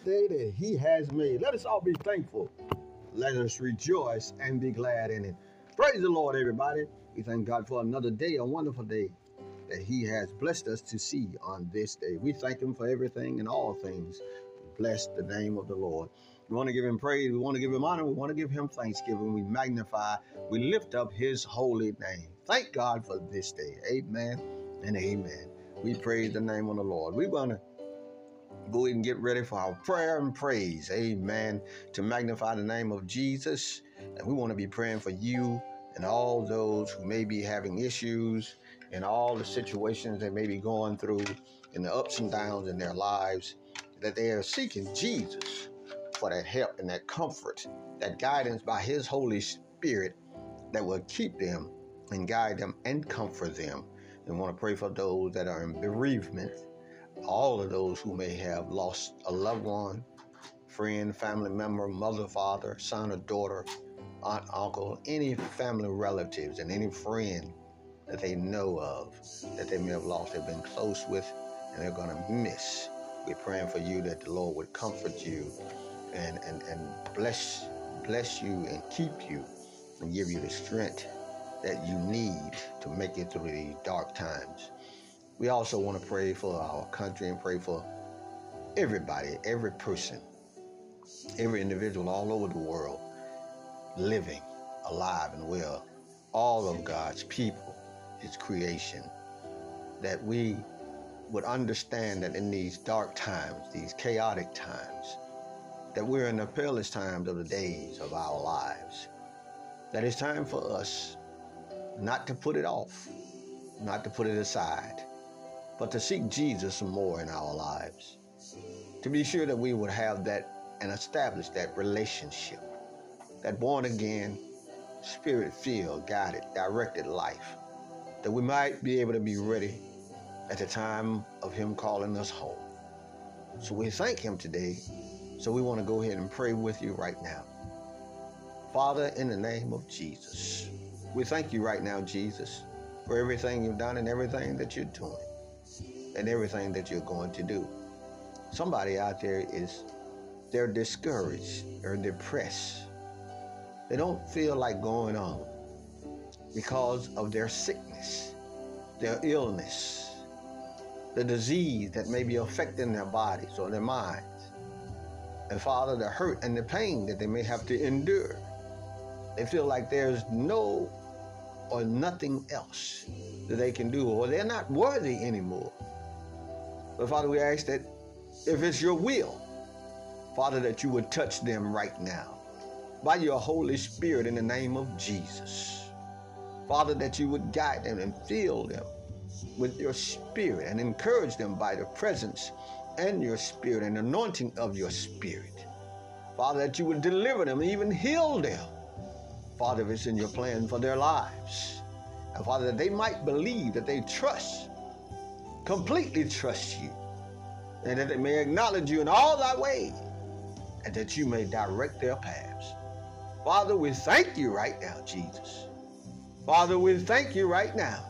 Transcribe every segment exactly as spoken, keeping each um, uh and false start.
day that he has made. Let us all be thankful. Let us rejoice and be glad in it. Praise the Lord, everybody. We thank God for another day, a wonderful day that he has blessed us to see on this day. We thank him for everything and all things. Bless the name of the Lord. We want to give him praise. We want to give him honor. We want to give him thanksgiving. We magnify. We lift up his holy name. Thank God for this day. Amen and amen. We praise the name of the Lord. We're going to go ahead and get ready for our prayer and praise. Amen. To magnify the name of Jesus. And we want to be praying for you and all those who may be having issues and all the situations they may be going through and the ups and downs in their lives, that they are seeking Jesus for that help and that comfort, that guidance by his Holy Spirit that will keep them and guide them and comfort them. And we want to pray for those that are in bereavement, all of those who may have lost a loved one, friend, family member, mother, father, son or daughter, aunt, uncle, any family relatives and any friend that they know of that they may have lost, they've been close with, and they're going to miss. We're praying for you that the Lord would comfort you and, and, and bless, bless you and keep you and give you the strength that you need to make it through these dark times. We also want to pray for our country and pray for everybody, every person, every individual all over the world, living, alive and well, all of God's people, his creation, that we would understand that in these dark times, these chaotic times, that we're in the perilous times of the days of our lives, that it's time for us not to put it off, not to put it aside, but to seek Jesus more in our lives, to be sure that we would have that and establish that relationship, that born-again, spirit-filled, guided, directed life, that we might be able to be ready at the time of him calling us home. So we thank him today. So we want to go ahead and pray with you right now. Father, in the name of Jesus, we thank you right now, Jesus, for everything you've done and everything that you're doing and everything that you're going to do. Somebody out there is, they're discouraged or depressed. They don't feel like going on because of their sickness, their illness, the disease that may be affecting their bodies or their minds. And Father, the hurt and the pain that they may have to endure. They feel like there's no or nothing else that they can do, or they're not worthy anymore. But Father, we ask that if it's your will, Father, that you would touch them right now by your Holy Spirit in the name of Jesus. Father, that you would guide them and fill them with your spirit and encourage them by the presence and your spirit and anointing of your spirit. Father, that you would deliver them, even heal them. Father, if it's in your plan for their lives. And Father, that they might believe, that they trust, completely trust you, and that they may acknowledge you in all thy ways, and that you may direct their paths. Father, we thank you right now, Jesus. Father, we thank you right now.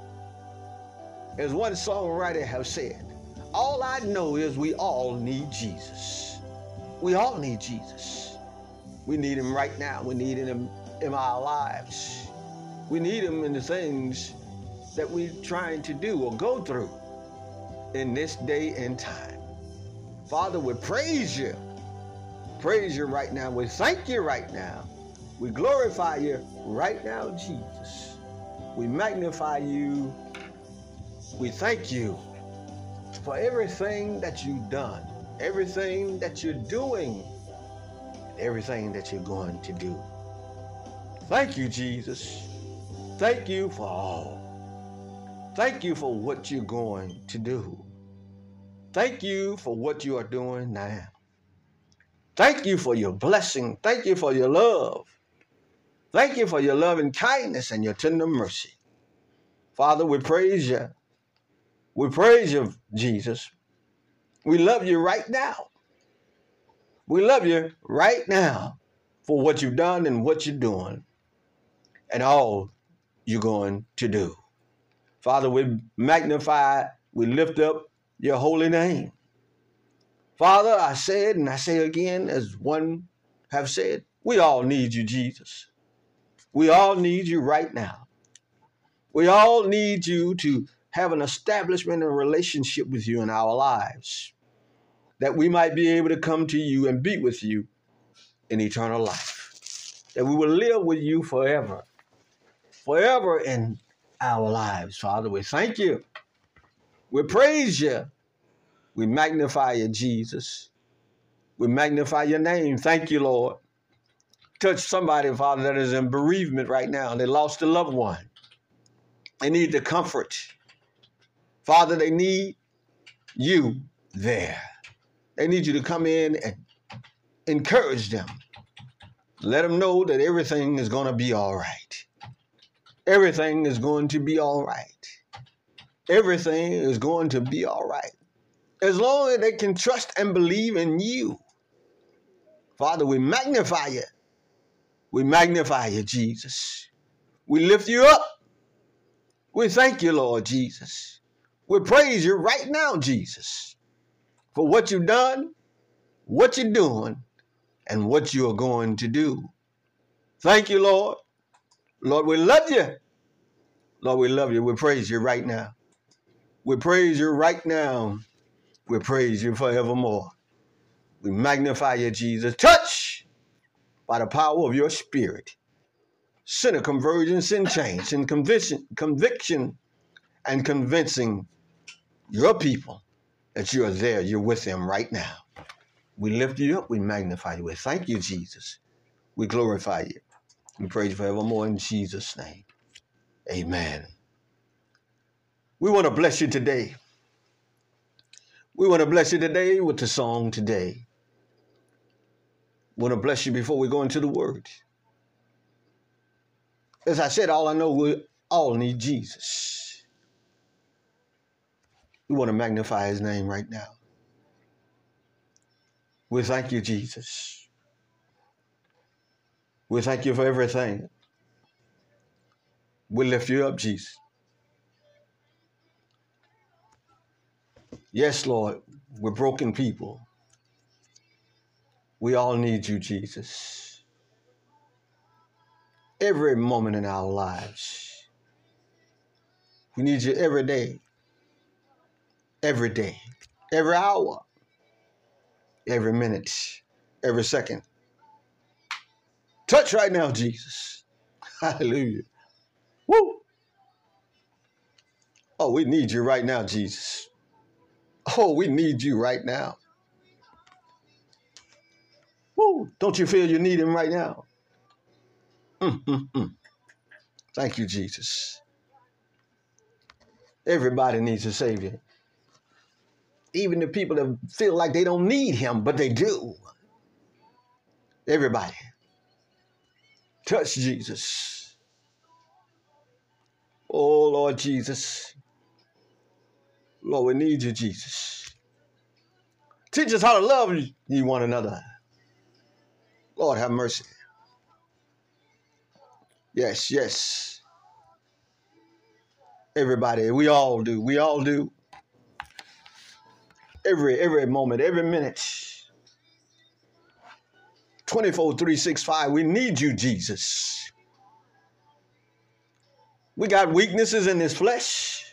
As one songwriter has said, all I know is we all need Jesus. We all need Jesus. We need him right now. We need him in our lives. We need him in the things that we're trying to do or go through in this day and time. Father, we praise you. Praise you right now. We thank you right now. We glorify you right now, Jesus. We magnify you. We thank you for everything that you've done, everything that you're doing, and everything that you're going to do. Thank you, Jesus. Thank you for all. Thank you for what you're going to do. Thank you for what you are doing now. Thank you for your blessing. Thank you for your love. Thank you for your loving kindness and your tender mercy. Father, we praise you. We praise you, Jesus. We love you right now. We love you right now for what you've done and what you're doing and all you're going to do. Father, we magnify, we lift up your holy name. Father, I said, and I say again, as one have said, we all need you, Jesus. We all need you right now. We all need you to have an establishment and relationship with you in our lives, that we might be able to come to you and be with you in eternal life, that we will live with you forever, forever in our lives. Father, we thank you. We praise you. We magnify you, Jesus. We magnify your name. Thank you, Lord. Touch somebody, Father, that is in bereavement right now. They lost a loved one. They need the comfort. Father, they need you there. They need you to come in and encourage them. Let them know that everything is going to be all right. Everything is going to be all right. Everything is going to be all right. As long as they can trust and believe in you. Father, we magnify you. We magnify you, Jesus. We lift you up. We thank you, Lord Jesus. We praise you right now, Jesus, for what you've done, what you're doing, and what you're going to do. Thank you, Lord. Lord, we love you. Lord, we love you. We praise you right now. We praise you right now. We praise you forevermore. We magnify you, Jesus. Touch by the power of your spirit. Send a conversion, send change, send conviction, conviction and convincing your people that you are there. You're with them right now. We lift you up. We magnify you. We thank you, Jesus. We glorify you. We praise you forevermore in Jesus' name. Amen. We want to bless you today. We want to bless you today with the song today. We want to bless you before we go into the word. As I said, all I know, we all need Jesus. We want to magnify his name right now. We thank you, Jesus. We thank you for everything. We lift you up, Jesus. Yes, Lord, we're broken people. We all need you, Jesus. Every moment in our lives. We need you every day. Every day. Every hour. Every minute. Every second. Touch right now, Jesus. Hallelujah. Woo! Oh, we need you right now, Jesus. Oh, we need you right now. Woo! Don't you feel you need him right now? Mm, mm, mm. Thank you, Jesus. Everybody needs a Savior. Even the people that feel like they don't need him, but they do. Everybody. Touch Jesus. Oh, Lord Jesus. Lord, we need you, Jesus. Teach us how to love you one another. Lord, have mercy. Yes, yes. Everybody, we all do. We all do. Every, every moment, every minute. twenty-four, three sixty-five, we need you, Jesus. We got weaknesses in this flesh.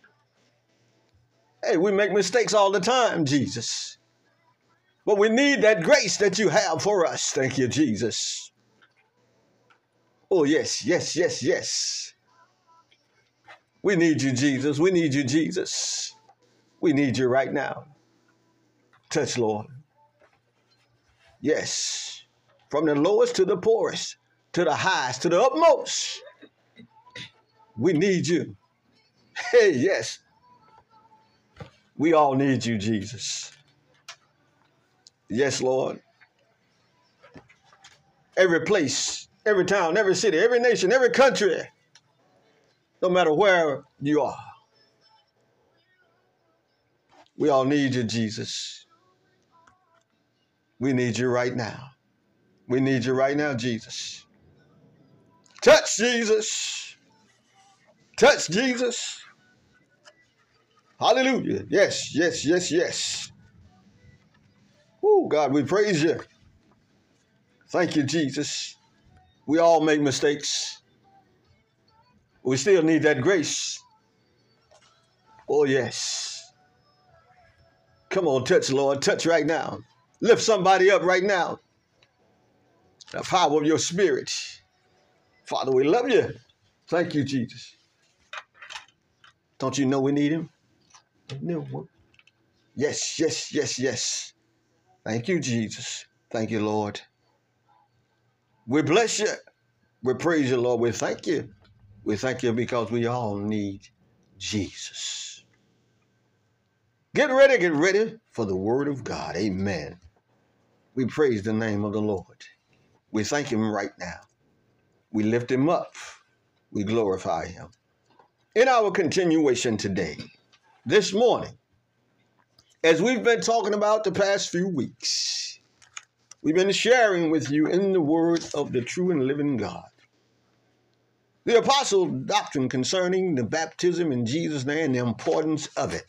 Hey, we make mistakes all the time, Jesus. But we need that grace that you have for us. Thank you, Jesus. Oh, yes, yes, yes, yes. We need you, Jesus. We need you, Jesus. We need you right now. Touch, Lord. Yes. From the lowest to the poorest, to the highest, to the utmost. We need you. Hey, yes. We all need you, Jesus. Yes, Lord. Every place, every town, every city, every nation, every country, no matter where you are. We all need you, Jesus. We need you right now. We need you right now, Jesus. Touch, Jesus. Touch, Jesus. Hallelujah. Yes, yes, yes, yes. Oh, God, we praise you. Thank you, Jesus. We all make mistakes. We still need that grace. Oh, yes. Come on, touch, Lord. Touch right now. Lift somebody up right now. The power of your spirit. Father, we love you. Thank you, Jesus. Don't you know we need him? No. Yes, yes, yes, yes. Thank you, Jesus. Thank you, Lord. We bless you. We praise you, Lord. We thank you. We thank you because we all need Jesus. Get ready, get ready for the word of God. Amen. We praise the name of the Lord. We thank him right now. We lift him up. We glorify him. In our continuation today, this morning, as we've been talking about the past few weeks, we've been sharing with you in the word of the true and living God the apostle doctrine concerning the baptism in Jesus' name and the importance of it,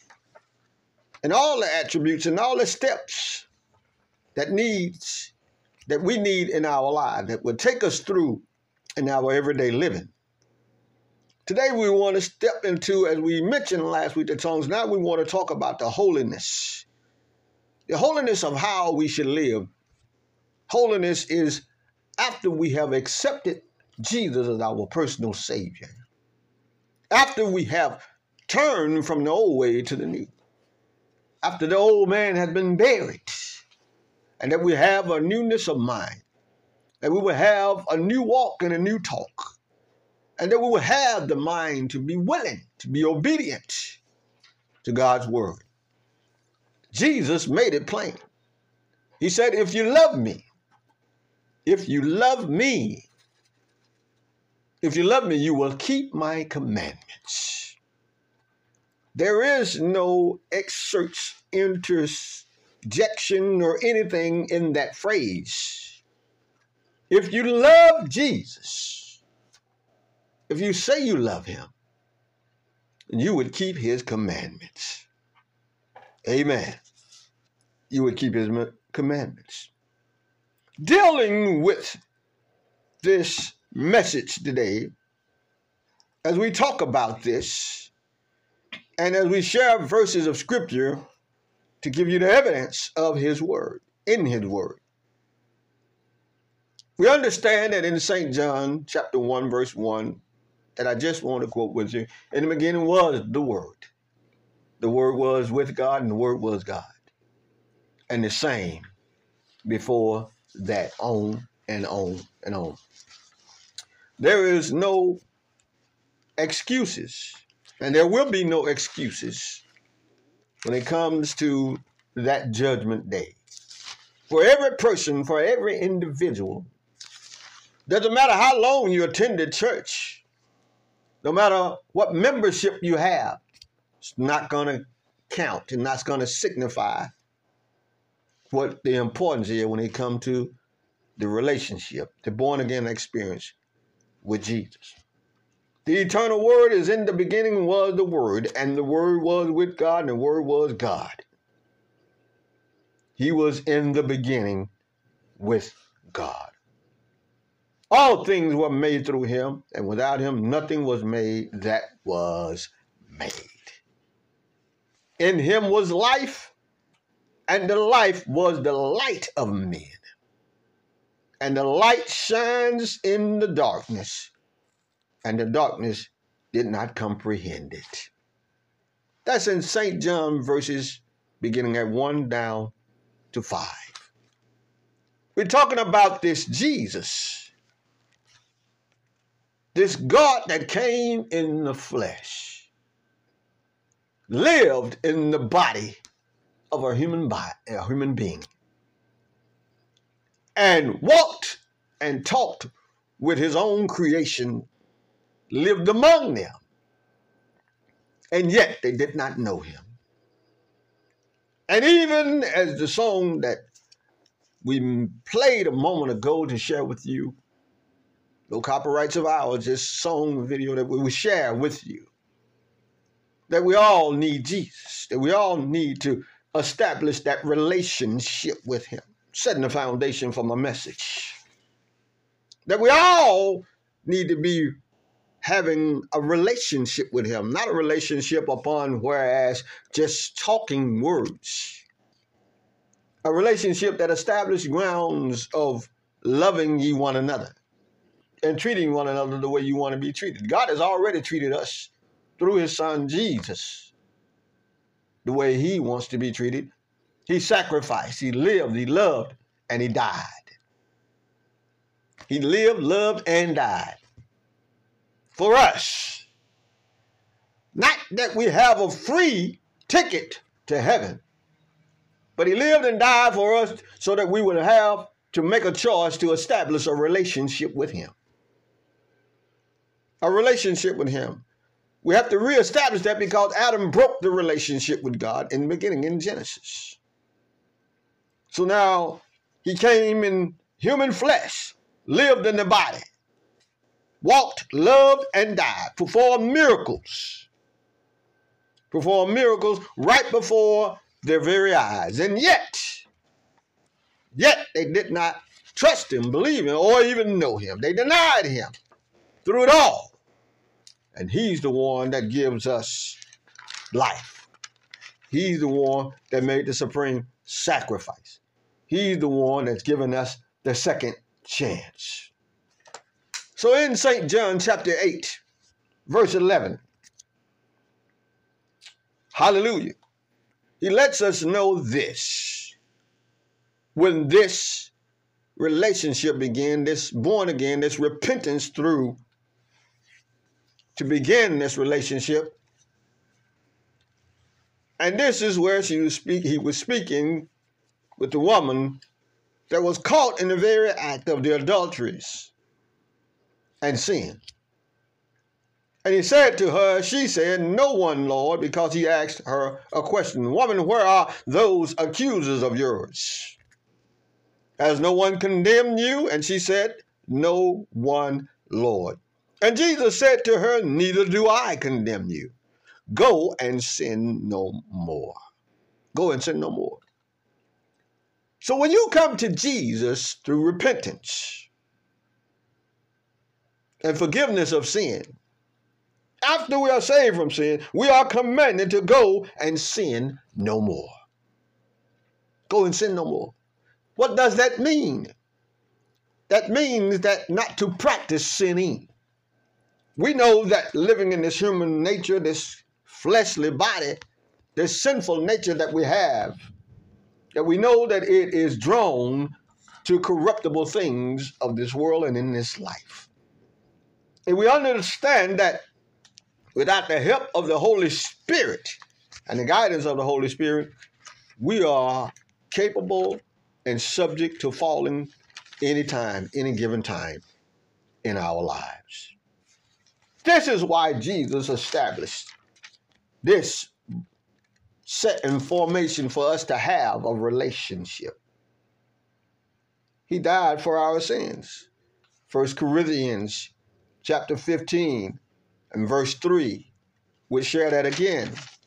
and all the attributes and all the steps that needs that we need in our life that would take us through in our everyday living. Today we want to step into, as we mentioned last week, the tongues. Now we want to talk about the holiness, the holiness of how we should live. Holiness is after we have accepted Jesus as our personal Savior, after we have turned from the old way to the new, after the old man has been buried, and that we have a newness of mind, that we will have a new walk and a new talk, and that we will have the mind to be willing, to be obedient to God's word. Jesus made it plain. He said, if you love me, if you love me, if you love me, you will keep my commandments. There is no excerpts, interjection, or anything in that phrase. If you love Jesus, if you say you love him, you would keep his commandments. Amen. You would keep his commandments. Dealing with this message today, as we talk about this, and as we share verses of scripture to give you the evidence of his word, in his word. We understand that in Saint John chapter one, verse one, that I just want to quote with you, in the beginning was the word. The word was with God, and the word was God. And the same before that, on and on and on. There is no excuses, and there will be no excuses when it comes to that judgment day. For every person, for every individual, doesn't matter how long you attended church, no matter what membership you have, it's not going to count and that's going to signify what the importance is when it comes to the relationship, the born-again experience with Jesus. The eternal word is in the beginning was the word, and the word was with God, and the word was God. He was in the beginning with God. All things were made through him, and without him nothing was made that was made. In him was life, and the life was the light of men. And the light shines in the darkness, and the darkness did not comprehend it. That's in Saint John verses beginning at one down to five. We're talking about this Jesus, this God that came in the flesh, lived in the body of a human body, a human being, and walked and talked with his own creation, lived among them, and yet they did not know him. And even as the song that we played a moment ago to share with you, no copyrights of ours, just song video that we will share with you, that we all need Jesus, that we all need to establish that relationship with him, setting the foundation for my message. That we all need to be having a relationship with him, not a relationship upon whereas just talking words. A relationship that establishes grounds of loving ye one another and treating one another the way you want to be treated. God has already treated us through his son Jesus the way he wants to be treated. He sacrificed, he lived, he loved, and he died. He lived, loved, and died for us. Not that we have a free ticket to heaven, but he lived and died for us so that we would have to make a choice to establish a relationship with him. A relationship with him. We have to reestablish that because Adam broke the relationship with God in the beginning in Genesis. So now he came in human flesh, lived in the body, walked, loved, and died, performed miracles, performed miracles right before their very eyes. And yet, yet they did not trust him, believe him, or even know him. They denied him through it all. And he's the one that gives us life. He's the one that made the supreme sacrifice. He's the one that's given us the second chance. So in Saint John chapter eight, verse eleven, hallelujah, he lets us know this. When this relationship began, this born again, this repentance through to begin this relationship. And this is where she was speak, he was speaking with the woman that was caught in the very act of the adulteries and sin. And he said to her, she said, no one, Lord, because he asked her a question. Woman, where are those accusers of yours? Has no one condemned you? And she said, no one, Lord. And Jesus said to her, neither do I condemn you. Go and sin no more. Go and sin no more. So when you come to Jesus through repentance and forgiveness of sin, after we are saved from sin, we are commanded to go and sin no more. Go and sin no more. What does that mean? That means that not to practice sinning. We know that living in this human nature, this fleshly body, this sinful nature that we have, that we know that it is drawn to corruptible things of this world and in this life. And we understand that without the help of the Holy Spirit and the guidance of the Holy Spirit, we are capable and subject to falling anytime, any given time in our lives. This is why Jesus established this set in formation for us to have a relationship. He died for our sins. First Corinthians chapter fifteen and verse three, we'll share that again.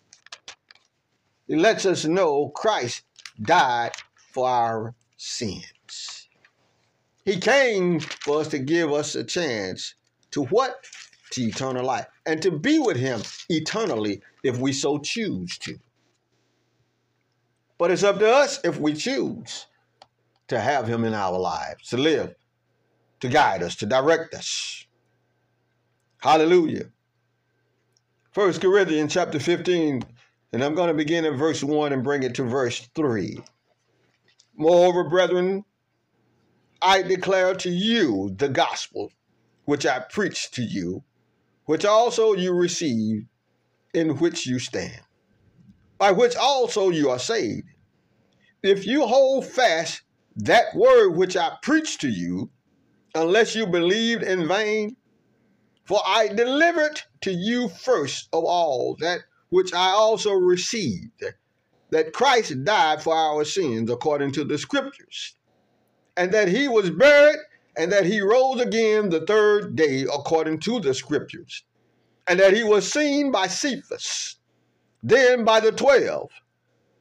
It lets us know Christ died for our sins. He came for us to give us a chance to what? To eternal life, and to be with him eternally if we so choose to. But it's up to us if we choose to have him in our lives, to live, to guide us, to direct us. Hallelujah. First Corinthians chapter fifteen, and I'm going to begin at verse one and bring it to verse three. Moreover, brethren, I declare to you the gospel which I preached to you, which also you received, in which you stand, by which also you are saved, if you hold fast that word which I preached to you, unless you believed in vain. For I delivered to you first of all that which I also received, that Christ died for our sins according to the scriptures, and that he was buried, and that he rose again the third day according to the scriptures, and that he was seen by Cephas, then by the twelve.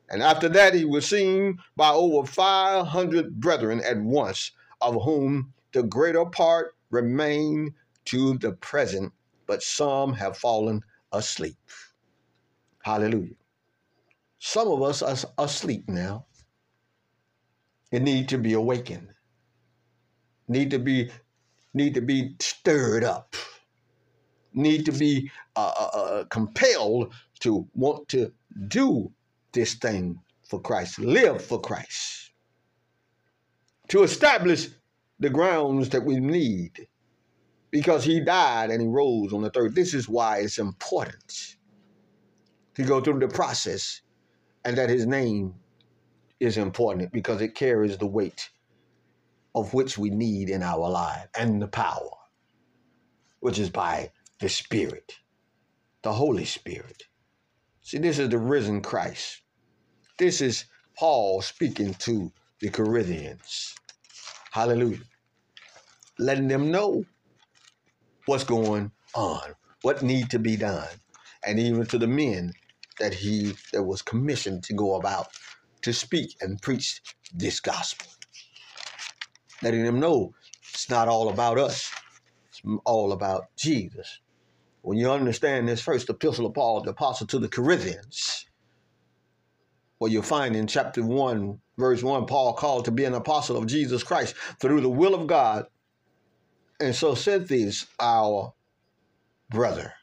And after that, he was seen by over five hundred brethren at once, of whom the greater part remain to the present, but some have fallen asleep. Hallelujah. Some of us are asleep now and need to be awakened, need to be, need to be stirred up, need to be uh, uh, compelled to want to do this thing for Christ, live for Christ, to establish the grounds that we need, because he died and he rose on the third. This is why it's important to go through the process, and that his name is important because it carries the weight of which we need in our life, and the power, which is by the Spirit, the Holy Spirit. See, this is the risen Christ. This is Paul speaking to the Corinthians. Hallelujah. Letting them know what's going on, what need to be done, and even to the men that he that was commissioned to go about to speak and preach this gospel. Letting them know it's not all about us. It's all about Jesus. When you understand this first epistle of Paul, the apostle to the Corinthians, what you'll find in chapter one, verse one, Paul called to be an apostle of Jesus Christ through the will of God. And so sent these our brother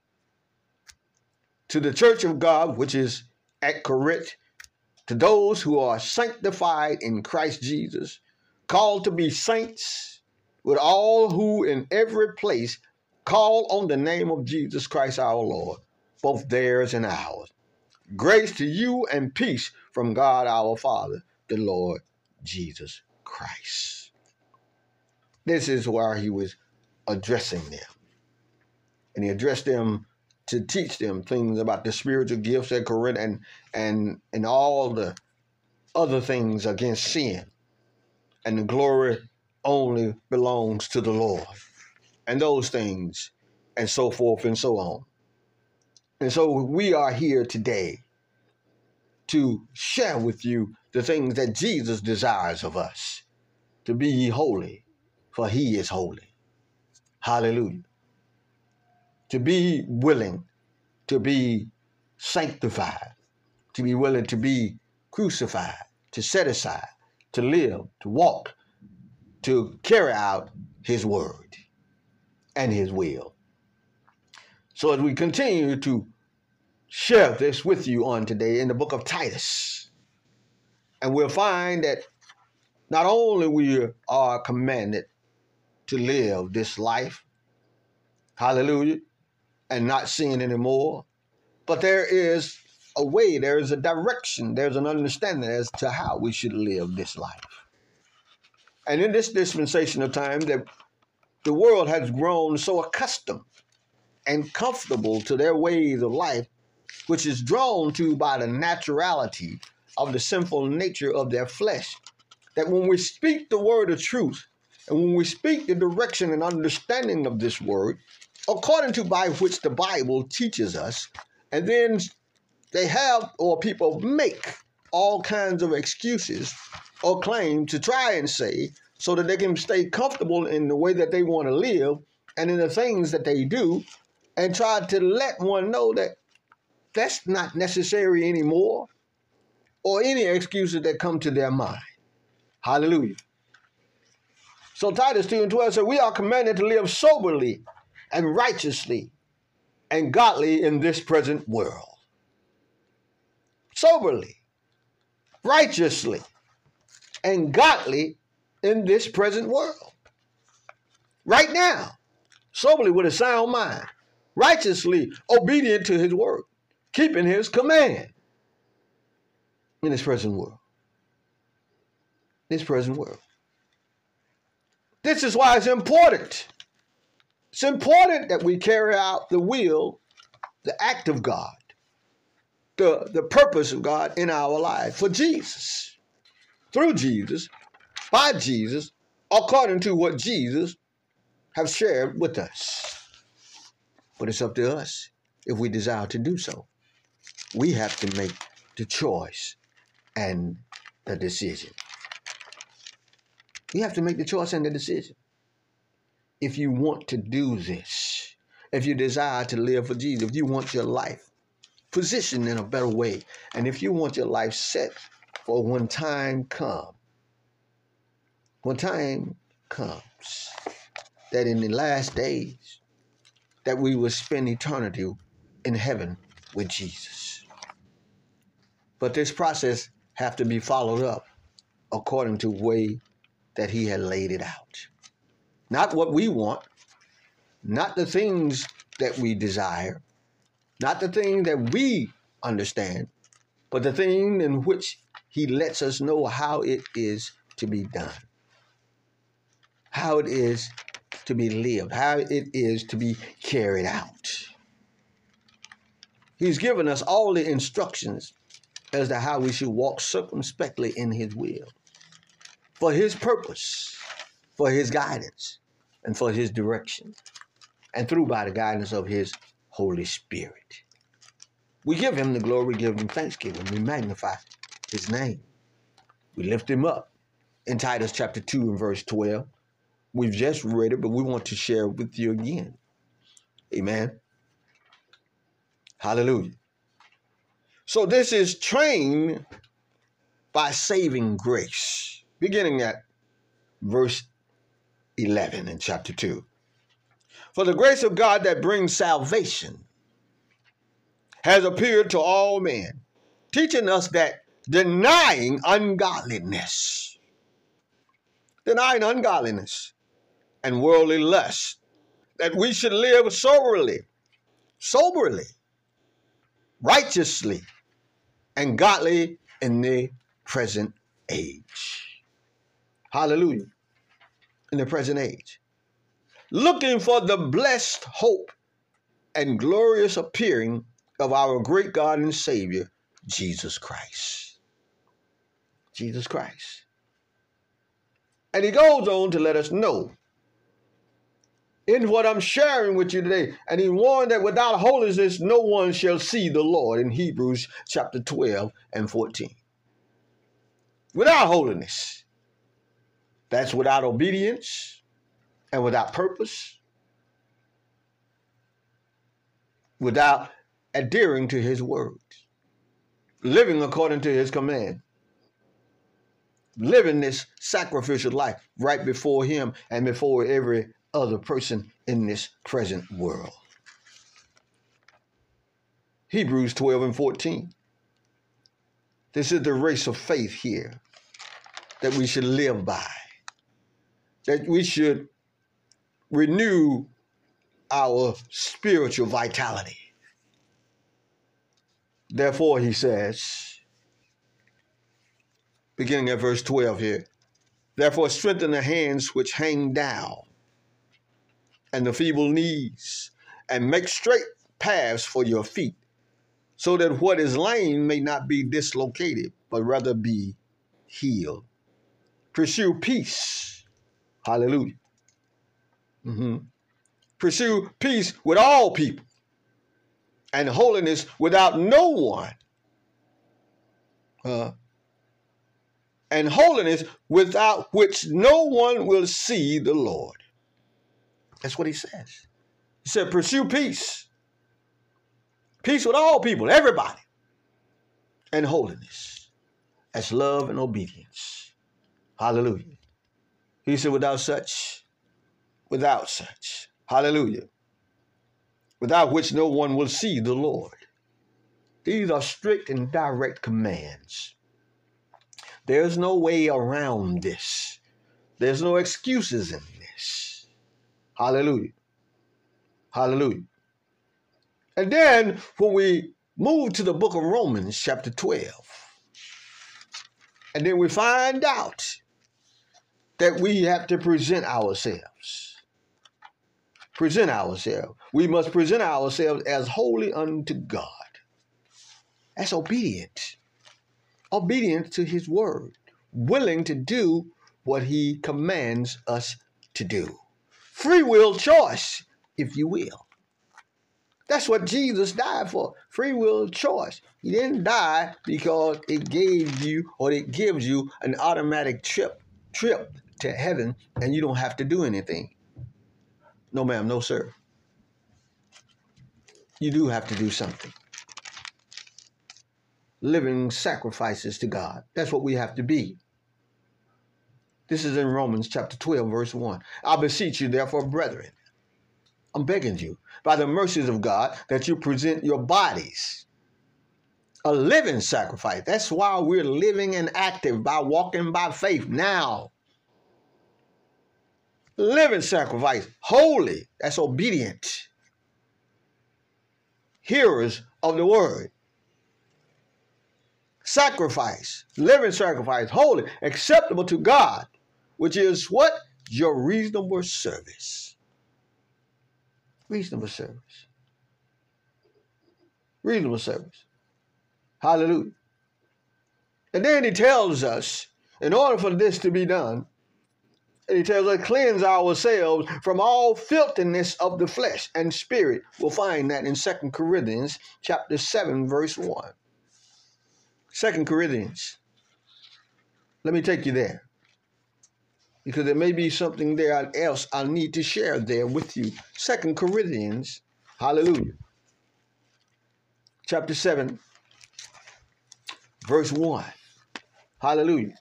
to the church of God, which is at Corinth, to those who are sanctified in Christ Jesus, called to be saints, with all who in every place call on the name of Jesus Christ our Lord, both theirs and ours. Grace to you and peace from God our Father, the Lord Jesus Christ. This is where he was addressing them. And he addressed them to teach them things about the spiritual gifts at Corinth, and, and, and all the other things against sin. And the glory only belongs to the Lord. And those things, and so forth and so on. And so we are here today to share with you the things that Jesus desires of us. To be ye holy, for he is holy. Hallelujah. To be willing to be sanctified, to be willing to be crucified, to set aside, to live, to walk, to carry out his word and his will. So as we continue to share this with you on today in the book of Titus, and we'll find that not only we are commanded to live this life, hallelujah, and not sin anymore, but there is a way, there is a direction, there's an understanding as to how we should live this life. And in this dispensation of time, that the world has grown so accustomed and comfortable to their ways of life, which is drawn to by the naturality of the sinful nature of their flesh, that when we speak the word of truth, and when we speak the direction and understanding of this word, according to by which the Bible teaches us, and then they have, or people make, all kinds of excuses or claim to try and say, so that they can stay comfortable in the way that they want to live and in the things that they do, and try to let one know that that's not necessary anymore, or any excuses that come to their mind. Hallelujah. So Titus two and twelve said, we are commanded to live soberly and righteously and godly in this present world. Soberly, righteously, and godly in this present world. Right now, soberly with a sound mind, righteously obedient to his word, keeping his command in this present world. This present world. This is why it's important. It's important that we carry out the will, the act of God, the, the purpose of God in our life for Jesus, through Jesus, by Jesus, according to what Jesus has shared with us. But it's up to us if we desire to do so. We have to make the choice and the decision. You have to make the choice and the decision. If you want to do this, if you desire to live for Jesus, if you want your life positioned in a better way, and if you want your life set for when time comes, when time comes, that in the last days, that we will spend eternity in heaven with Jesus. But this process have to be followed up according to the way that he had laid it out. Not what we want, not the things that we desire, not the thing that we understand, but the thing in which he lets us know how it is to be done, how it is to be lived, how it is to be carried out. He's given us all the instructions as to how we should walk circumspectly in his will, for his purpose, for his guidance, and for his direction, and through by the guidance of his Holy Spirit. We give him the glory, we give him thanksgiving, we magnify his name. We lift him up in Titus chapter two and verse twelve. We've just read it, but we want to share it with you again. Amen. Hallelujah. So this is trained by saving grace, beginning at verse eleven in chapter two. For the grace of God that brings salvation has appeared to all men, teaching us that denying ungodliness, denying ungodliness and worldly lust, that we should live soberly, soberly, righteously, and godly in the present age. Hallelujah. In the present age. Looking for the blessed hope and glorious appearing of our great God and Savior, Jesus Christ. Jesus Christ. And he goes on to let us know in what I'm sharing with you today. And he warned that without holiness, no one shall see the Lord in Hebrews chapter twelve and fourteen. Without holiness, that's without obedience and without purpose, without adhering to his words, living according to his command, living this sacrificial life right before him and before every other person in this present world. Hebrews twelve and fourteen. This is the race of faith here that we should live by, that we should renew our spiritual vitality. Therefore, he says, beginning at verse twelve here, therefore strengthen the hands which hang down and the feeble knees, and make straight paths for your feet, so that what is lame may not be dislocated, but rather be healed. Pursue peace. Hallelujah. Mm-hmm. Pursue peace with all people, and holiness without no one. Uh, and holiness without which no one will see the Lord. That's what he says. He said, pursue peace. Peace with all people, everybody. And holiness. That's love and obedience. Hallelujah. He said, without such, without such. Hallelujah. Without which no one will see the Lord. These are strict and direct commands. There's no way around this. There's no excuses in this. Hallelujah. Hallelujah. And then when we move to the book of Romans, chapter twelve, and then we find out that we have to present ourselves. Present ourselves. We must present ourselves as holy unto God. That's obedient. Obedient to his word. Willing to do what he commands us to do. Free will choice, if you will. That's what Jesus died for. Free will choice. He didn't die because it gave you or it gives you an automatic trip, trip to heaven and you don't have to do anything. No, ma'am, no, sir. You do have to do something. Living sacrifices to God. That's what we have to be. This is in Romans chapter twelve, verse one. I beseech you, therefore, brethren, I'm begging you, by the mercies of God, that you present your bodies a living sacrifice. That's why we're living and active, by walking by faith now. Living sacrifice, holy, that's obedient. Hearers of the word. Sacrifice, living sacrifice, holy, acceptable to God, which is what? Your reasonable service. Reasonable service. Reasonable service. Hallelujah. And then he tells us, in order for this to be done, and he tells us, cleanse ourselves from all filthiness of the flesh and spirit. We'll find that in Second Corinthians chapter seven, verse one. Second Corinthians. Let me take you there, because there may be something there else I need to share there with you. Second Corinthians, hallelujah, chapter seven, verse one. Hallelujah.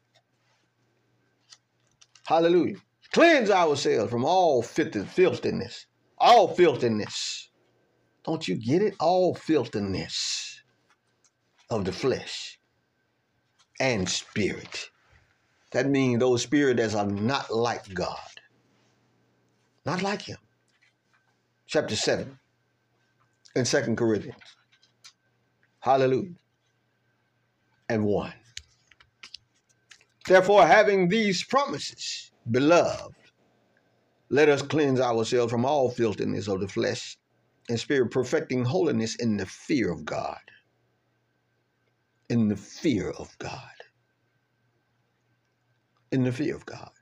Hallelujah. Cleanse ourselves from all filthiness. All filthiness. Don't you get it? All filthiness of the flesh and spirit. That means those spirits that are not like God. Not like him. Chapter seven in Second Corinthians. Hallelujah. And one. Therefore, having these promises, beloved, let us cleanse ourselves from all filthiness of the flesh and spirit, perfecting holiness in the fear of God. In the fear of God. In the fear of God.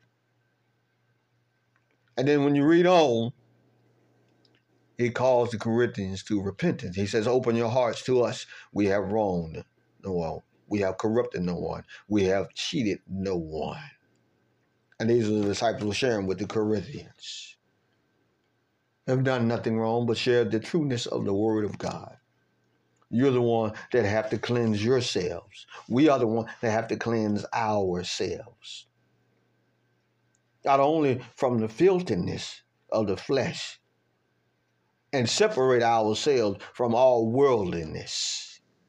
And then when you read on, he calls the Corinthians to repentance. He says, open your hearts to us. We have wronged no one. We have corrupted no one. We have cheated no one. And these are the disciples sharing with the Corinthians. Have done nothing wrong but shared the trueness of the word of God. You're the one that have to cleanse yourselves. We are the one that have to cleanse ourselves. Not only from the filthiness of the flesh, and separate ourselves from all worldliness.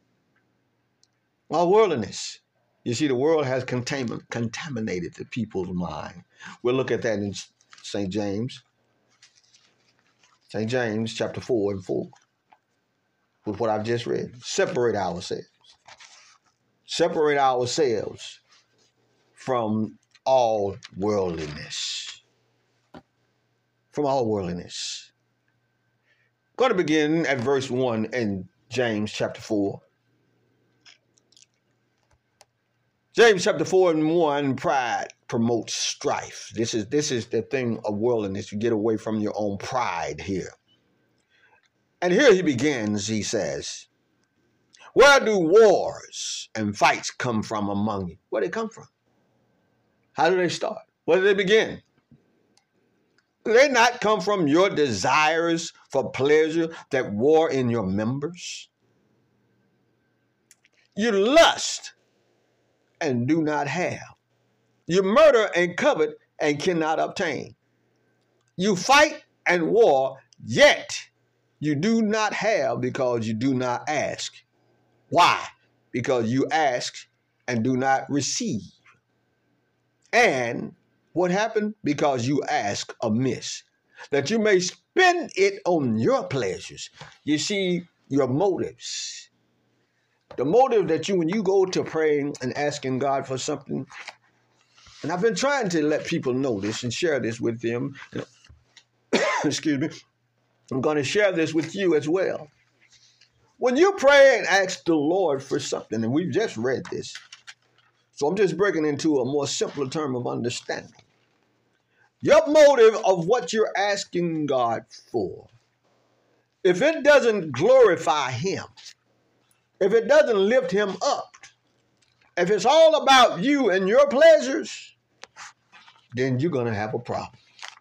All worldliness. You see, the world has contam- contaminated the people's mind. We'll look at that in Saint James. Saint James chapter four and four. With what I've just read. Separate ourselves. Separate ourselves from all worldliness. From all worldliness. I'm going to begin at verse one in James chapter four. James chapter four and one, pride promotes strife. This is, this is the thing of worldliness. You get away from your own pride here. And here he begins, he says, where do wars and fights come from among you? Where do they come from? How do they start? Where do they begin? Do they not come from your desires for pleasure that war in your members? You lust and do not have. You murder and covet and cannot obtain. You fight and war, yet you do not have because you do not ask. Why? Because you ask and do not receive. And what happened? Because you ask amiss, that you may spend it on your pleasures. You see, your motives. The motive that you, when you go to praying and asking God for something, and I've been trying to let people know this and share this with them. Excuse me. I'm going to share this with you as well. When you pray and ask the Lord for something, and we've just read this, so I'm just breaking into a more simpler term of understanding. Your motive of what you're asking God for if it doesn't glorify him, if it doesn't lift him up, if it's all about you and your pleasures, then you're going to have a problem.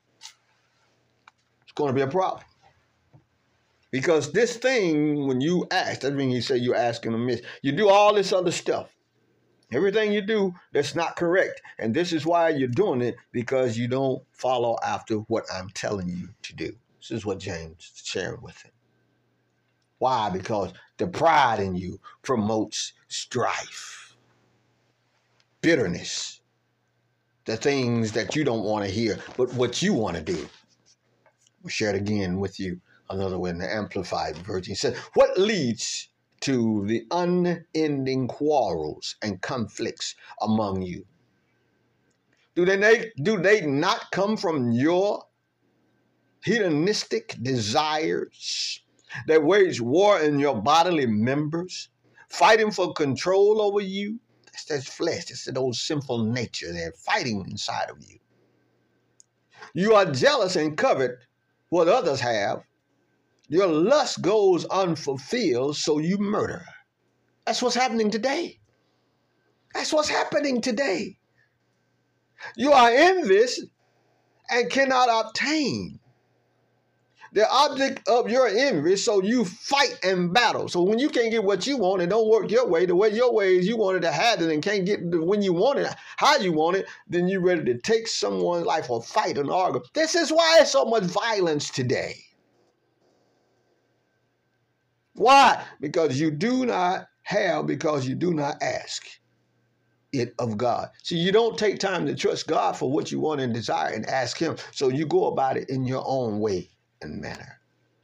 It's going to be a problem. Because this thing, when you ask, that means you say you're asking amiss. You do all this other stuff. Everything you do that's not correct. And this is why you're doing it, because you don't follow after what I'm telling you to do. This is what James is sharing with him. Why? Because the pride in you promotes strife, bitterness, the things that you don't want to hear, but what you want to do. We'll share it again with you. Another way in the Amplified Version says, what leads to the unending quarrels and conflicts among you? Do they, do they not come from your hedonistic desires that wage war in your bodily members, fighting for control over you? That's that flesh. That's that old sinful nature. They're fighting inside of you. You are jealous and covet what others have. Your lust goes unfulfilled, so you murder. That's what's happening today. That's what's happening today. You are envious and cannot obtain the object of your envy, so you fight and battle. So when you can't get what you want, it don't work your way, the way your way is you wanted to have it and can't get it when you want it, how you want it, then you're ready to take someone's life or fight and argue. This is why there's so much violence today. Why? Because you do not have, because you do not ask it of God. See, you don't take time to trust God for what you want and desire and ask him. So you go about it in your own way and manner.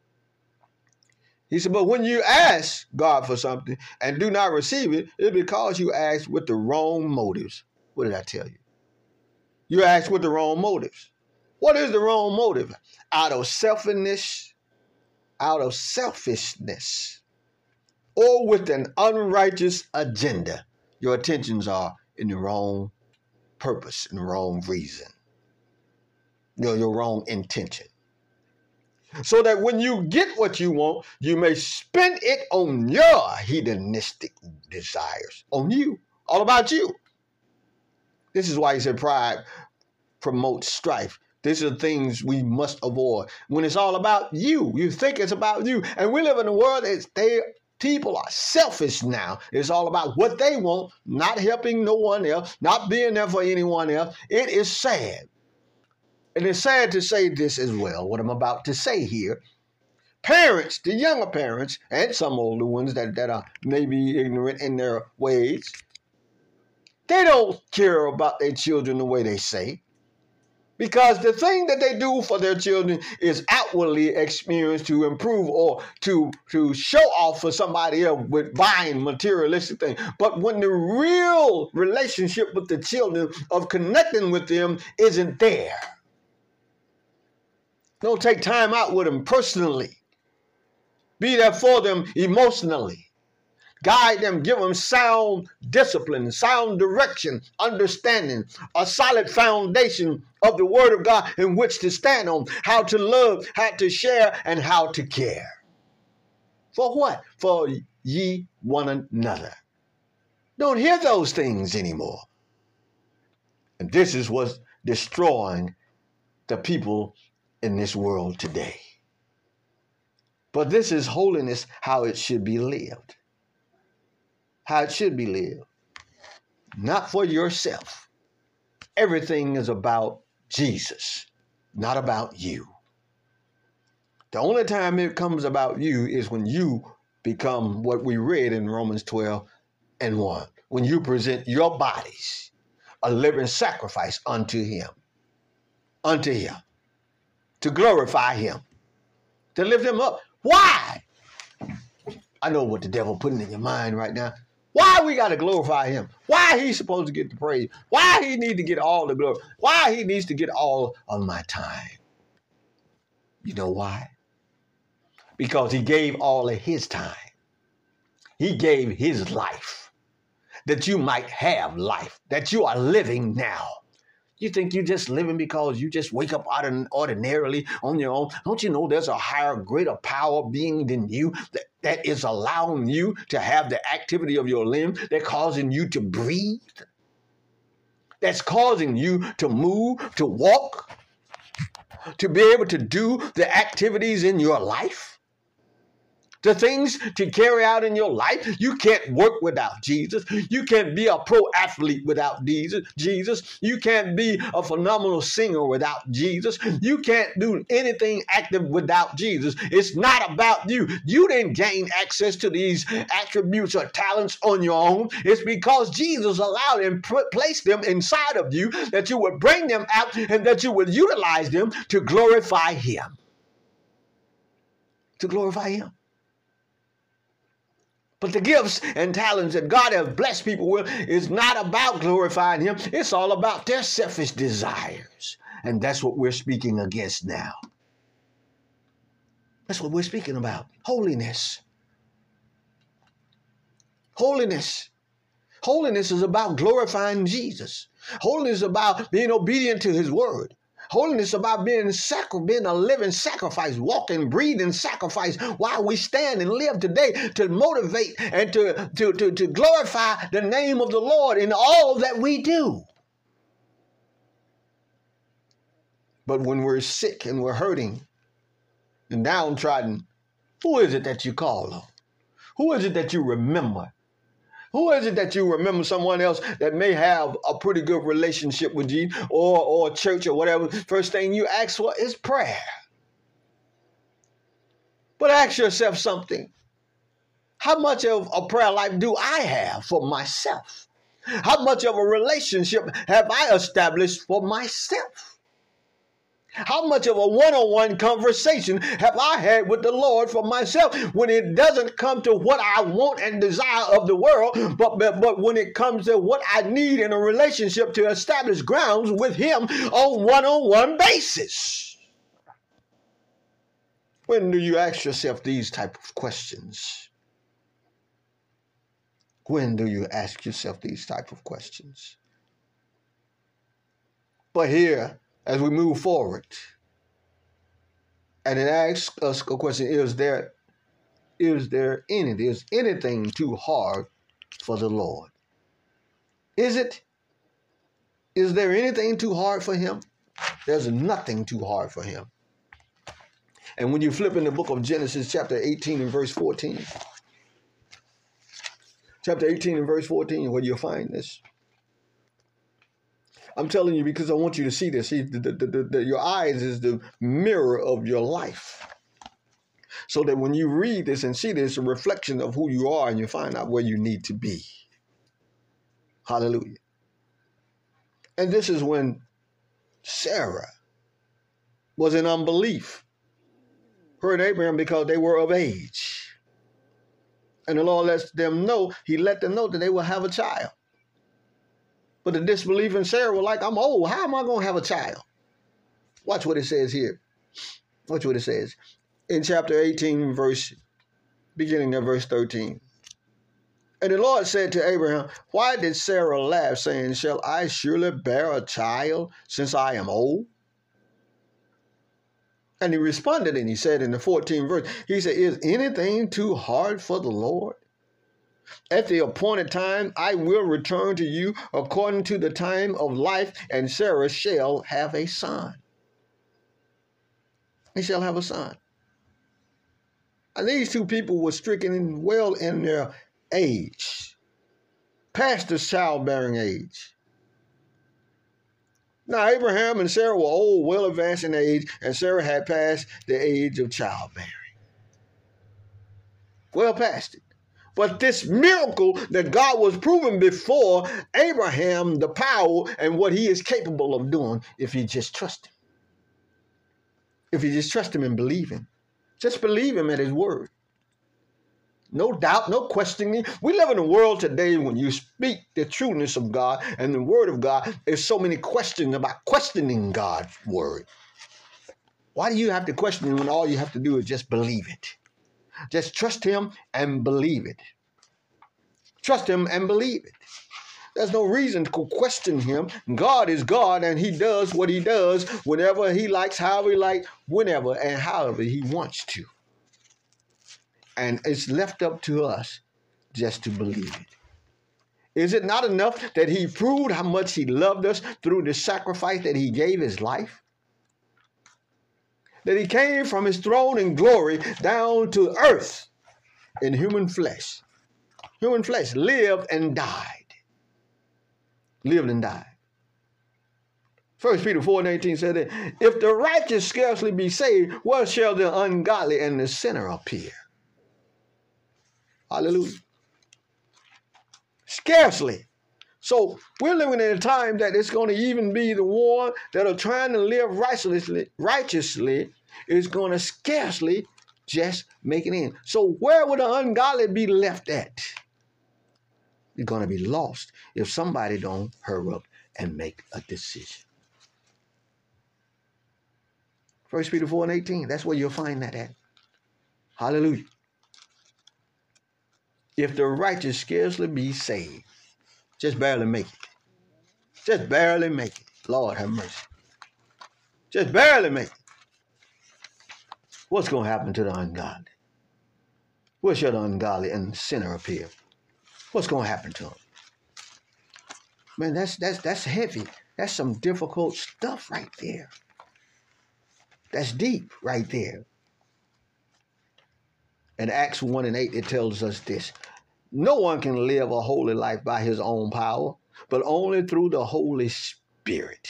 He said, but when you ask God for something and do not receive it, it's because you ask with the wrong motives. What did I tell you? You ask with the wrong motives. What is the wrong motive? Out of selfishness, out of selfishness, or with an unrighteous agenda. Your attentions are in the wrong purpose, in the wrong reason. You know, your wrong intention. So that when you get what you want, you may spend it on your hedonistic desires, on you, all about you. This is why he said pride promotes strife. These are things we must avoid. When it's all about you, you think it's about you. And we live in a world that they, people are selfish now. It's all about what they want, not helping no one else, not being there for anyone else. It is sad. And it's sad to say this as well, what I'm about to say here. Parents, the younger parents, and some older ones that, that are maybe ignorant in their ways, they don't care about their children the way they say. Because the thing that they do for their children is outwardly experienced to improve or to, to show off for somebody else with buying materialistic things. But when the real relationship with the children of connecting with them isn't there, don't take time out with them personally. Be there for them emotionally. Guide them, give them sound discipline, sound direction, understanding, a solid foundation of the word of God in which to stand on, how to love, how to share, and how to care. For what? For ye one another. Don't hear those things anymore. And this is what's destroying the people in this world today. But this is holiness, how it should be lived. How it should be lived. Not for yourself. Everything is about Jesus, not about you. The only time it comes about you is when you become what we read in Romans twelve and one. When you present your bodies a living sacrifice unto him. Unto him. To glorify him. To lift him up. Why? I know what the devil putting in your mind right now. Why we got to glorify him? Why he's supposed to get the praise? Why he need to get all the glory? Why he needs to get all of my time? You know why? Because he gave all of his time. He gave his life that you might have life, that you are living now. You think you're just living because you just wake up out of ordinarily on your own? Don't you know there's a higher, greater power being than you that, that is allowing you to have the activity of your limbs, that's causing you to breathe, that's causing you to move, to walk, to be able to do the activities in your life? The things to carry out in your life. You can't work without Jesus. You can't be a pro athlete without Jesus. Jesus. You can't be a phenomenal singer without Jesus. You can't do anything active without Jesus. It's not about you. You didn't gain access to these attributes or talents on your own. It's because Jesus allowed and placed them inside of you, that you would bring them out and that you would utilize them to glorify Him. To glorify Him. But the gifts and talents that God has blessed people with is not about glorifying Him. It's all about their selfish desires. And that's what we're speaking against now. That's what we're speaking about. Holiness. Holiness. Holiness is about glorifying Jesus. Holiness is about being obedient to His word. Holiness is about being, sacri- being a living sacrifice, walking, breathing sacrifice while we stand and live today to motivate and to, to, to, to glorify the name of the Lord in all that we do. But when we're sick and we're hurting and downtrodden, who is it that you call on? Who is it that you remember? Who is it that you remember? Someone else that may have a pretty good relationship with you or, or church or whatever. First thing you ask for is prayer. But ask yourself something. How much of a prayer life do I have for myself? How much of a relationship have I established for myself? How much of a one-on-one conversation have I had with the Lord for myself when it doesn't come to what I want and desire of the world, but, but, but when it comes to what I need in a relationship to establish grounds with Him on one-on-one basis? When do you ask yourself these type of questions? When do you ask yourself these type of questions? But here, as we move forward, and it asks us a question, is there, is there any, is anything too hard for the Lord? Is it? Is there anything too hard for Him? There's nothing too hard for Him. And when you flip in the book of Genesis, chapter eighteen and verse fourteen, chapter eighteen and verse fourteen, where you'll find this. I'm telling you because I want you to see this. See, the, the, the, the, your eyes is the mirror of your life. So that when you read this and see this, it's a reflection of who you are and you find out where you need to be. Hallelujah. And this is when Sarah was in unbelief. Her and Abraham, because they were of age. And the Lord lets them know, He let them know that they will have a child. But the disbelief in Sarah was like, I'm old. How am I going to have a child? Watch what it says here. Watch what it says. In chapter eighteen, verse, beginning of verse thirteen. And the Lord said to Abraham, why did Sarah laugh, saying, shall I surely bear a child since I am old? And he responded and he said in the fourteenth verse, he said, is anything too hard for the Lord? At the appointed time, I will return to you according to the time of life, and Sarah shall have a son. He shall have a son. And these two people were stricken well in their age, past the childbearing age. Now, Abraham and Sarah were old, well advanced in age, and Sarah had passed the age of childbearing. Well past it. But this miracle that God was proving before Abraham, the power and what He is capable of doing if you just trust Him. If you just trust Him and believe Him. Just believe Him at His word. No doubt, no questioning. We live in a world today when you speak the trueness of God and the word of God, there's so many questions about questioning God's word. Why do you have to question Him when all you have to do is just believe it? Just trust Him and believe it. Trust Him and believe it. There's no reason to question him. God is God, and he does what he does whenever he likes, however he likes, whenever and however he wants to. And it's left up to us just to believe it. Is it not enough that he proved how much he loved us through the sacrifice that he gave his life? That he came from his throne in glory down to earth in human flesh. Human flesh lived and died. Lived and died. First Peter four and eighteen said that if the righteous scarcely be saved, where shall the ungodly and the sinner appear? Hallelujah. Scarcely. So we're living in a time that it's going to even be the one that are trying to live righteously, righteously is going to scarcely just make it in. So where would the ungodly be left at? They're going to be lost if somebody don't hurry up and make a decision. First Peter four and eighteen, that's where you'll find that at. Hallelujah. If the righteous scarcely be saved, just barely make it. Just barely make it. Lord have mercy. Just barely make it. What's going to happen to the ungodly? Where shall the ungodly and the sinner appear? What's going to happen to them? Man, that's that's that's heavy. That's some difficult stuff right there. That's deep right there. In Acts one and eight, it tells us this. No one can live a holy life by his own power, but only through the Holy Spirit.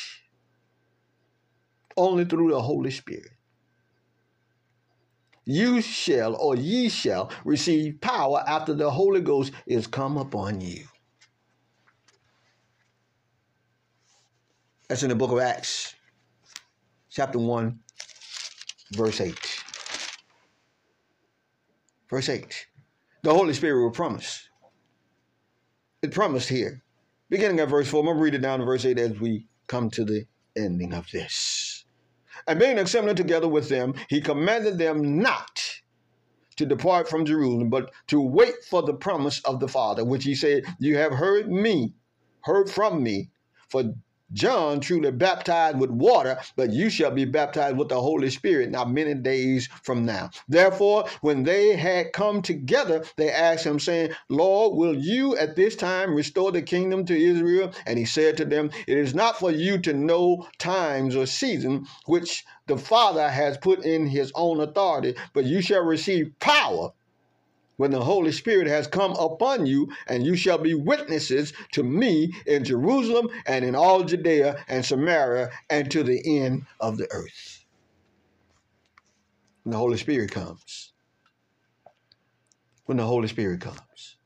Only through the Holy Spirit. You shall, or ye shall, receive power after the Holy Ghost is come upon you. That's in the book of Acts, chapter one, verse eight. Verse eight. The Holy Spirit will promise. It promised here. Beginning at verse four, I'm going to read it down to verse eight as we come to the ending of this. And being assembled together with them, he commanded them not to depart from Jerusalem, but to wait for the promise of the Father, which he said, you have heard me, heard from me, for John truly baptized with water, but you shall be baptized with the Holy Spirit not many days from now. Therefore, when they had come together, they asked him, saying, Lord, will you at this time restore the kingdom to Israel? And he said to them, it is not for you to know times or seasons which the Father has put in his own authority, but you shall receive power when the Holy Spirit has come upon you, and you shall be witnesses to me in Jerusalem and in all Judea and Samaria and to the end of the earth. When the Holy Spirit comes. When the Holy Spirit comes.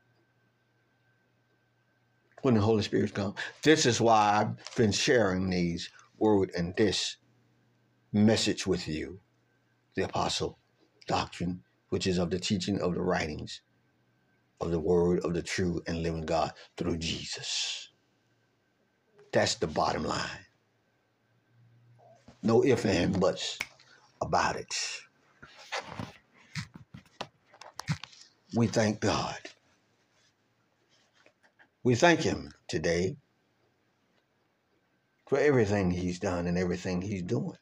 When the Holy Spirit comes. This is why I've been sharing these words and this message with you. The apostle doctrine, which is of the teaching of the writings of the word of the true and living God through Jesus. That's the bottom line. No ifs and buts about it. We thank God. We thank him today for everything he's done and everything he's doing.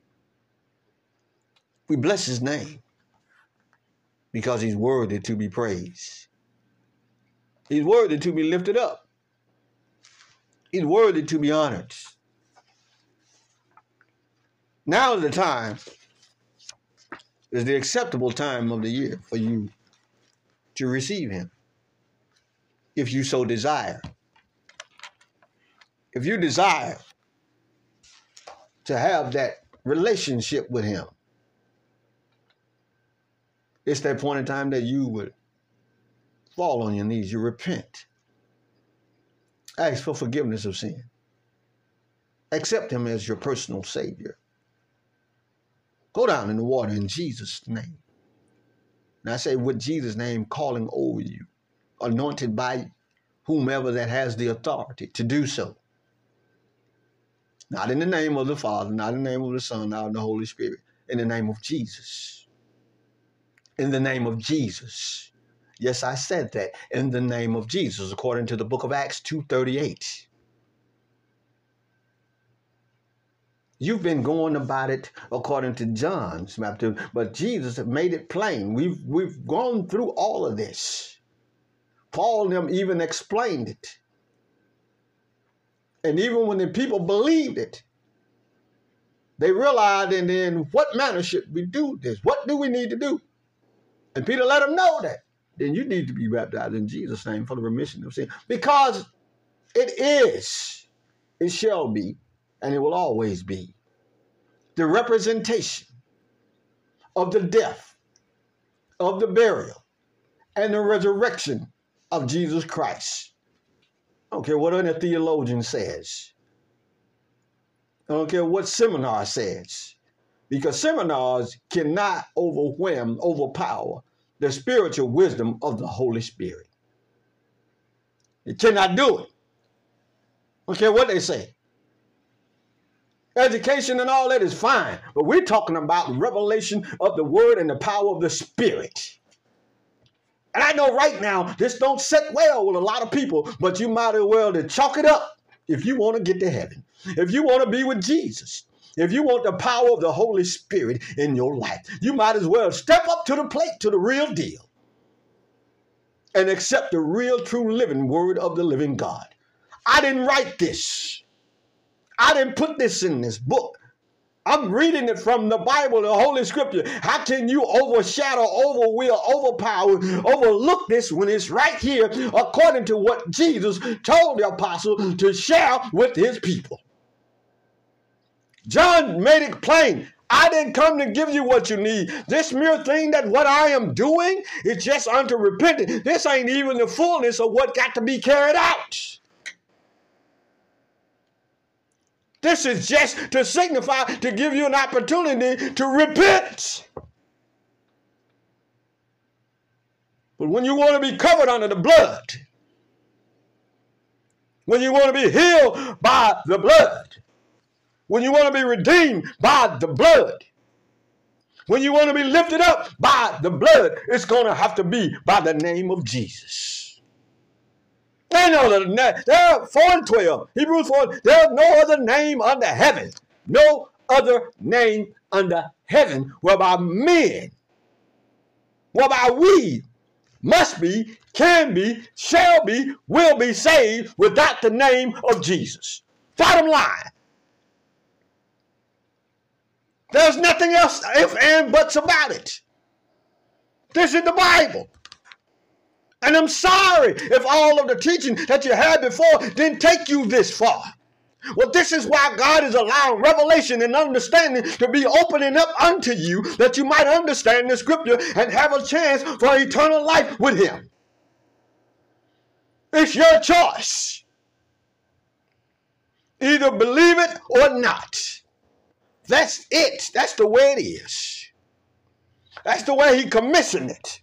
We bless his name, because he's worthy to be praised. He's worthy to be lifted up. He's worthy to be honored. Now is the time, is the acceptable time of the year for you to receive him, if you so desire. If you desire to have that relationship with him, it's that point in time that you would fall on your knees. You repent. Ask for forgiveness of sin. Accept him as your personal Savior. Go down in the water in Jesus' name. And I say with Jesus' name calling over you, anointed by whomever that has the authority to do so. Not in the name of the Father, not in the name of the Son, not in the Holy Spirit. In the name of Jesus. In the name of Jesus. Yes, I said that, in the name of Jesus, according to the book of Acts two thirty-eight. You've been going about it according to John's baptism, but Jesus made it plain. We've, we've gone through all of this. Paul and them even explained it. And even when the people believed it, they realized, and then what manner should we do this? What do we need to do? And Peter let them know that. Then you need to be baptized in Jesus' name for the remission of sin. Because it is, it shall be, and it will always be the representation of the death, of the burial, and the resurrection of Jesus Christ. I don't care what any theologian says. I don't care what seminar says. Because seminars cannot overwhelm, overpower the spiritual wisdom of the Holy Spirit. It cannot do it. I don't care what they say. Education and all that is fine, but we're talking about revelation of the word and the power of the Spirit. And I know right now this don't sit well with a lot of people, but you might as well to chalk it up if you want to get to heaven, if you want to be with Jesus, if you want the power of the Holy Spirit in your life. You might as well step up to the plate, to the real deal, and accept the real, true, living word of the living God. I didn't write this. I didn't put this in this book. I'm reading it from the Bible, the Holy Scripture. How can you overshadow, overwheel, overpower, overlook this when it's right here according to what Jesus told the apostle to share with his people? John made it plain. I didn't come to give you what you need. This mere thing that what I am doing is just unto repentance. This ain't even the fullness of what got to be carried out. This is just to signify, to give you an opportunity to repent. But when you want to be covered under the blood, when you want to be healed by the blood, when you want to be redeemed by the blood, when you want to be lifted up by the blood, it's going to have to be by the name of Jesus. They know that there are four and twelve. Hebrews four. There's no other name under heaven. No other name under heaven whereby men, whereby we must be, can be, shall be, will be saved without the name of Jesus. Bottom line. There's nothing else if and buts about it. This is the Bible. And I'm sorry if all of the teaching that you had before didn't take you this far. Well, this is why God is allowing revelation and understanding to be opening up unto you, that you might understand the scripture and have a chance for eternal life with him. It's your choice. Either believe it or not. That's it. That's the way it is. That's the way he commissioned it.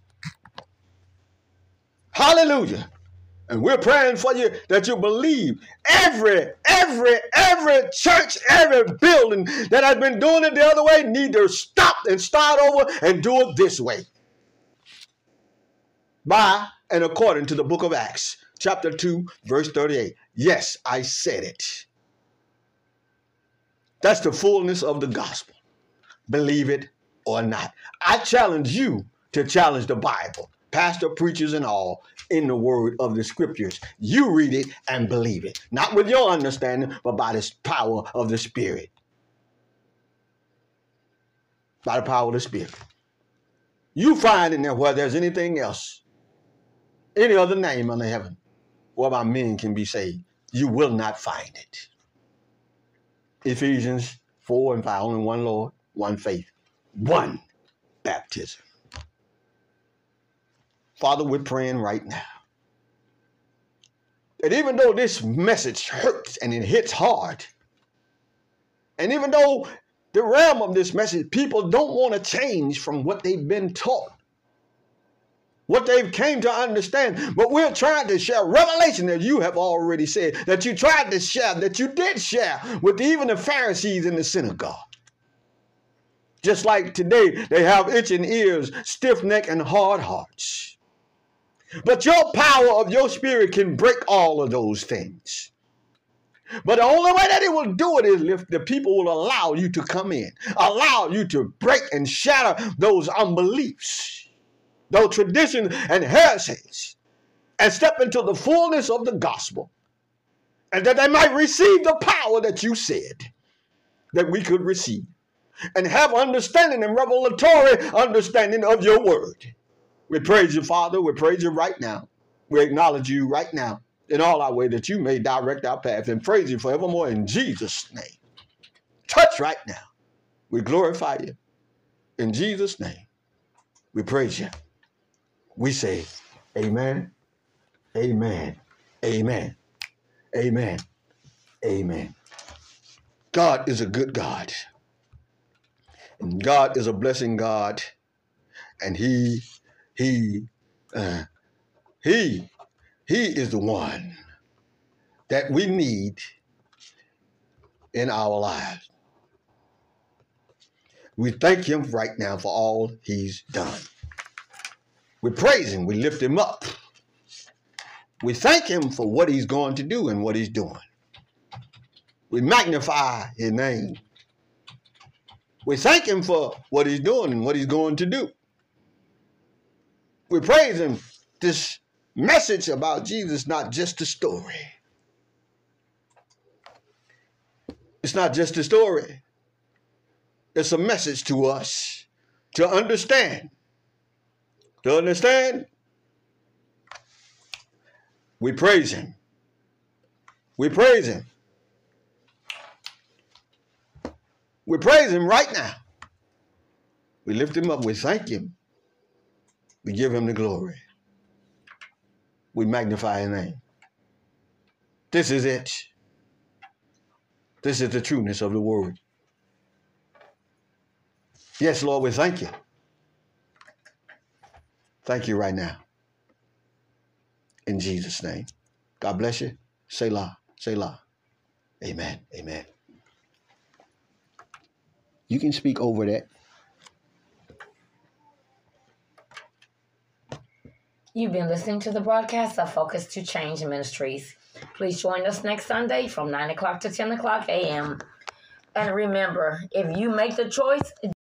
Hallelujah. And we're praying for you that you believe. Every, every, every church, every building that has been doing it the other way need to stop and start over and do it this way. By and according to the book of Acts, chapter two, verse thirty-eight. Yes, I said it. That's the fullness of the gospel. Believe it or not. I challenge you to challenge the Bible. Pastor, preachers, and all in the word of the scriptures. You read it and believe it. Not with your understanding, but by the power of the Spirit. By the power of the Spirit. You find in there where there's anything else, any other name under heaven, whereby men can be saved. You will not find it. Ephesians four and five, only one Lord, one faith, one baptism. Father, we're praying right now that even though this message hurts and it hits hard, and even though the realm of this message, people don't want to change from what they've been taught, what they've came to understand, but we're trying to share revelation that you have already said, that you tried to share, that you did share with even the Pharisees in the synagogue. Just like today, they have itching ears, stiff neck, and hard hearts. But your power of your spirit can break all of those things. But the only way that it will do it is if the people will allow you to come in, allow you to break and shatter those unbeliefs, those traditions and heresies, and step into the fullness of the gospel, and that they might receive the power that you said that we could receive, and have understanding and revelatory understanding of your word. We praise you, Father. We praise you right now. We acknowledge you right now in all our way that you may direct our path, and praise you forevermore in Jesus' name. Touch right now. We glorify you. In Jesus' name, we praise you. We say amen, amen, amen, amen, amen. God is a good God. And God is a blessing God. And he, he, uh, he, he is the one that we need in our lives. We thank him right now for all he's done. We praise him. We lift him up. We thank him for what he's going to do and what he's doing. We magnify his name. We thank him for what he's doing and what he's going to do. We praise him. This message about Jesus, not just a story. It's not just a story. It's a message to us to understand. To understand, we praise him. We praise him. We praise him right now. We lift him up. We thank him. We give him the glory. We magnify his name. This is it. This is the trueness of the word. Yes, Lord, we thank you. Thank you right now. In Jesus' name. God bless you. Selah. Selah. Amen. Amen. You can speak over that. You've been listening to the broadcast of Focus to Change Ministries. Please join us next Sunday from nine o'clock to ten o'clock a m And remember, if you make the choice,